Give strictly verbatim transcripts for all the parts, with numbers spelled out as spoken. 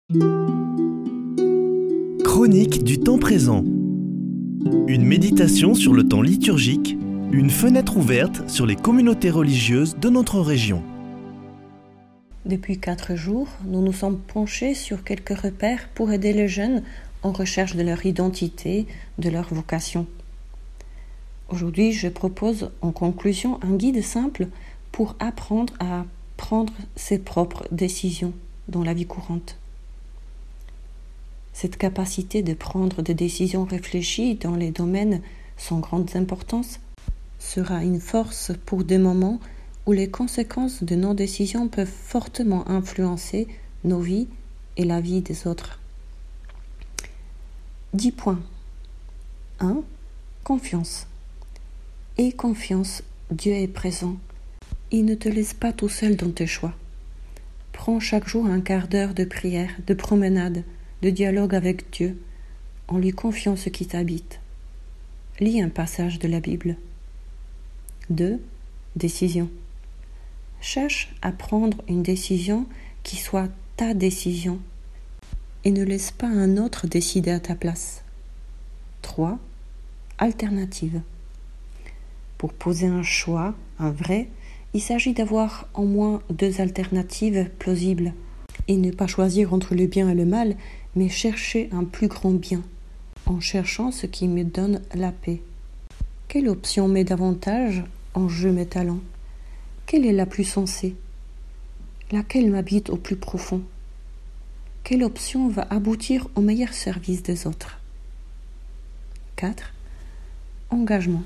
Chronique du temps présent. Une méditation sur le temps liturgique, une fenêtre ouverte sur les communautés religieuses de notre région. Depuis quatre jours, nous nous sommes penchés sur quelques repères pour aider les jeunes en recherche de leur identité, de leur vocation. Aujourd'hui, je propose en conclusion un guide simple pour apprendre à prendre ses propres décisions dans la vie courante. Cette capacité de prendre des décisions réfléchies dans les domaines sans grande importance sera une force pour des moments où les conséquences de nos décisions peuvent fortement influencer nos vies et la vie des autres. dix points. un. Confiance. Aie confiance, Dieu est présent. Il ne te laisse pas tout seul dans tes choix. Prends chaque jour un quart d'heure de prière, de promenade, de dialogue avec Dieu, en lui confiant ce qui t'habite. Lis un passage de la Bible. deux. Décision. Cherche à prendre une décision qui soit ta décision et ne laisse pas un autre décider à ta place. trois. Alternative. Pour poser un choix, un vrai, il s'agit d'avoir au moins deux alternatives plausibles et ne pas choisir entre le bien et le mal, mais chercher un plus grand bien, en cherchant ce qui me donne la paix. Quelle option met davantage en jeu mes talents? Quelle est la plus sensée? Laquelle m'habite au plus profond? Quelle option va aboutir au meilleur service des autres? quatre. Engagement.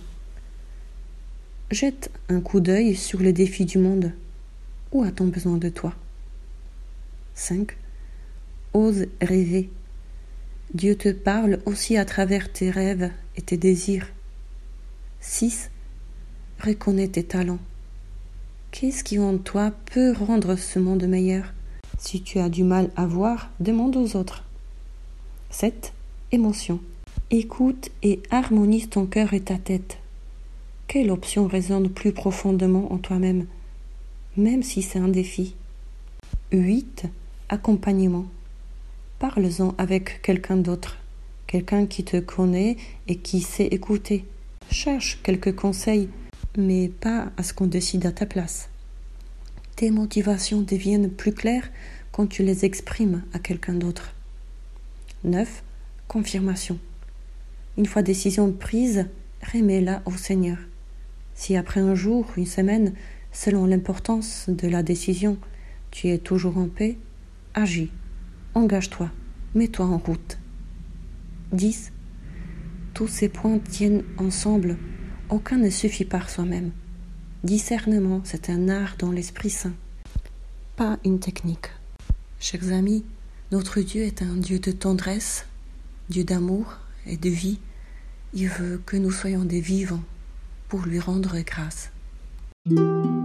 Jette un coup d'œil sur les défis du monde. Où a-t-on besoin de toi? cinq. Ose rêver. Dieu te parle aussi à travers tes rêves et tes désirs. six. Reconnais tes talents. Qu'est-ce qui en toi peut rendre ce monde meilleur? Si tu as du mal à voir, demande aux autres. sept. Émotion. Écoute et harmonise ton cœur et ta tête. Quelle option résonne plus profondément en toi-même, même si c'est un défi? huit. Accompagnement. Parle-en avec quelqu'un d'autre, quelqu'un qui te connaît et qui sait écouter. Cherche quelques conseils, mais pas à ce qu'on décide à ta place. Tes motivations deviennent plus claires quand tu les exprimes à quelqu'un d'autre. neuf. Confirmation. Une fois décision prise, remets-la au Seigneur. Si après un jour, une semaine, selon l'importance de la décision, tu es toujours en paix, agis, engage-toi, mets-toi en route. dix. Tous ces points tiennent ensemble, aucun ne suffit par soi-même. Discernement, c'est un art dans l'Esprit Saint, pas une technique. Chers amis, notre Dieu est un Dieu de tendresse, Dieu d'amour et de vie. Il veut que nous soyons des vivants pour lui rendre grâce.